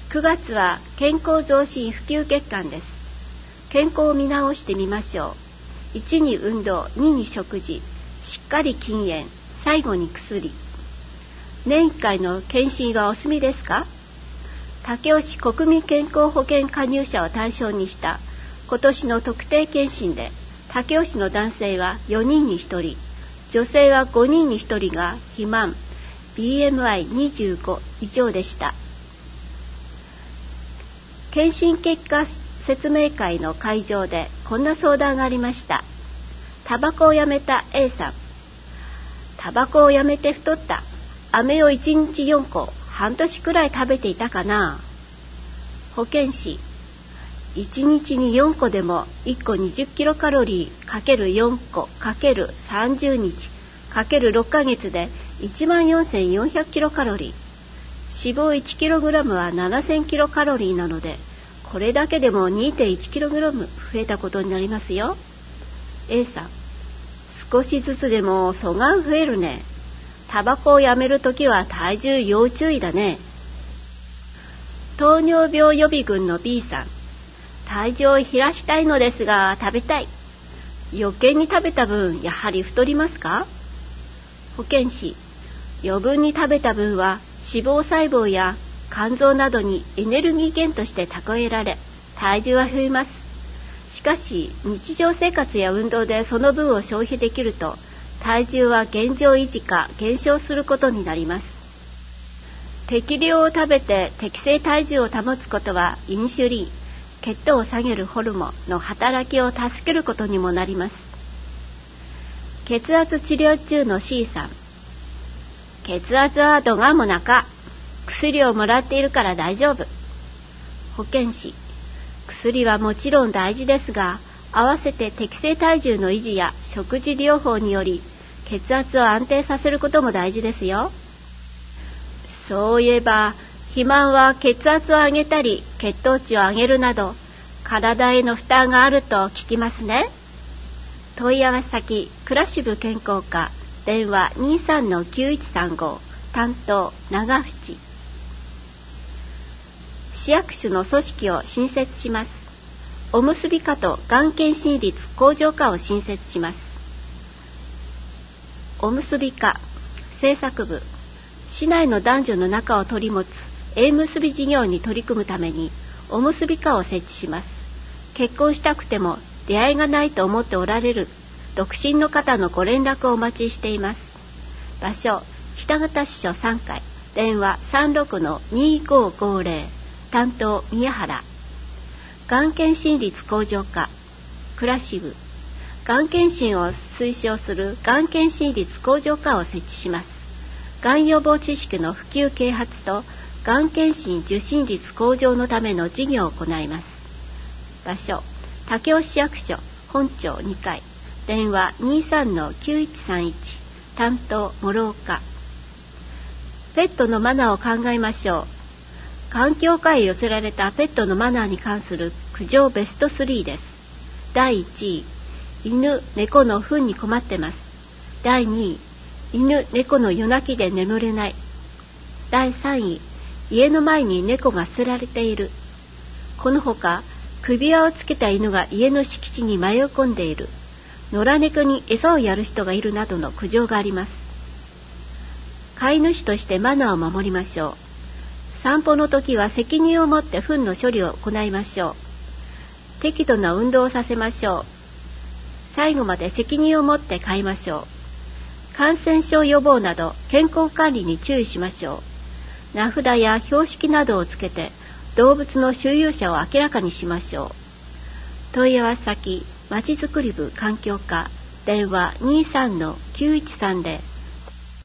9月は健康増進普及月間です。健康を見直してみましょう。1に運動、2に食事、しっかり禁煙、最後に薬。年1回の検診はお済みですか？武雄市国民健康保険加入者を対象にした今年の特定健診で、武雄市の男性は4人に1人、女性は5人に1人が肥満、BMI25 以上でした。検診結果説明会の会場でこんな相談がありました。タバコをやめた A さん。タバコをやめて太った。飴を1日4個、半年くらい食べていたかな。保健師。1日に4個でも1個20キロカロリー ×4 個 ×30 日 ×6 ヶ月で14,400キロカロリー。脂肪1キログラムは7000キロカロリーなので、これだけでも 2.1 キログラム増えたことになりますよ。A さん。少しずつでも素が増えるね。タバコをやめるときは体重要注意だね。糖尿病予備軍の B さん。体重を減らしたいのですが食べたい。余計に食べた分やはり太りますか？保健師。余分に食べた分は脂肪細胞や肝臓などにエネルギー源として蓄えられ、体重は増えます。しかし日常生活や運動でその分を消費できると、体重は現状維持か減少することになります。適量を食べて適正体重を保つことはインシュリン、血糖を下げるホルモンの働きを助けることにもなります。血圧治療中の C さん。血圧はどがもなか。薬をもらっているから大丈夫。保健師。薬はもちろん大事ですが、合わせて適正体重の維持や食事療法により血圧を安定させることも大事ですよ。そういえば肥満は血圧を上げたり血糖値を上げるなど体への負担があると聞きますね。問い合わせ先クラシブ健康課、電話 23-9135、担当長渕。市役所の組織を新設します。おむすび課とがん検診率向上課を新設します。おむすび課政策部。市内の男女の仲を取り持つ縁結び事業に取り組むためにおむすび課を設置します。結婚したくても出会いがないと思っておられる独身の方のご連絡をお待ちしています。場所北方支所3階、電話 36-2550、担当宮原。がん検診率向上課クラシブ。がん検診を推奨するがん検診率向上課を設置します。がん予防知識の普及啓発とがん検診受診率向上のための事業を行います。場所武雄市役所本庁2階、電話 23-9131、担当諸岡。ペットのマナーを考えましょう。環境課へ寄せられたペットのマナーに関する苦情ベスト3です。第1位、犬猫の糞に困ってます。第2位、犬猫の夜泣きで眠れない。第3位、家の前に猫が捨てられている。このほか首輪をつけた犬が家の敷地に迷い込んでいる。野良猫に餌をやる人がいるなどの苦情があります。飼い主としてマナーを守りましょう。散歩の時は責任を持って糞の処理を行いましょう。適度な運動をさせましょう。最後まで責任を持って飼いましょう。感染症予防など健康管理に注意しましょう。名札や標識などをつけて動物の収容者を明らかにしましょう。問い合わせ先まちづくり部環境課、電話 23-9130